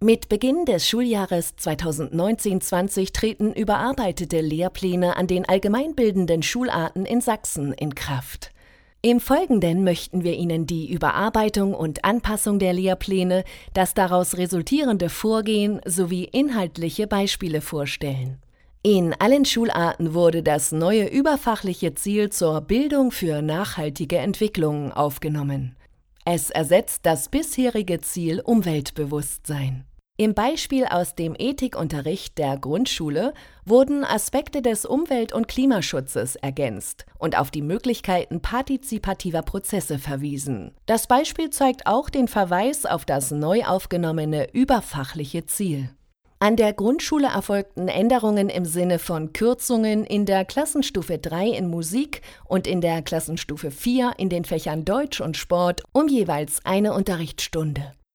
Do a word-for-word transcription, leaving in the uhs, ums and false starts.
Mit Beginn des Schuljahres zweitausendneunzehn zwanzig treten überarbeitete Lehrpläne an den allgemeinbildenden Schularten in Sachsen in Kraft. Im Folgenden möchten wir Ihnen die Überarbeitung und Anpassung der Lehrpläne, das daraus resultierende Vorgehen sowie inhaltliche Beispiele vorstellen. In allen Schularten wurde das neue überfachliche Ziel zur Bildung für nachhaltige Entwicklung aufgenommen. Es ersetzt das bisherige Ziel Umweltbewusstsein. Im Beispiel aus dem Ethikunterricht der Grundschule wurden Aspekte des Umwelt- und Klimaschutzes ergänzt und auf die Möglichkeiten partizipativer Prozesse verwiesen. Das Beispiel zeigt auch den Verweis auf das neu aufgenommene überfachliche Ziel. An der Grundschule erfolgten Änderungen im Sinne von Kürzungen in der Klassenstufe drei in Musik und in der Klassenstufe vier in den Fächern Deutsch und Sport um jeweils eine Unterrichtsstunde.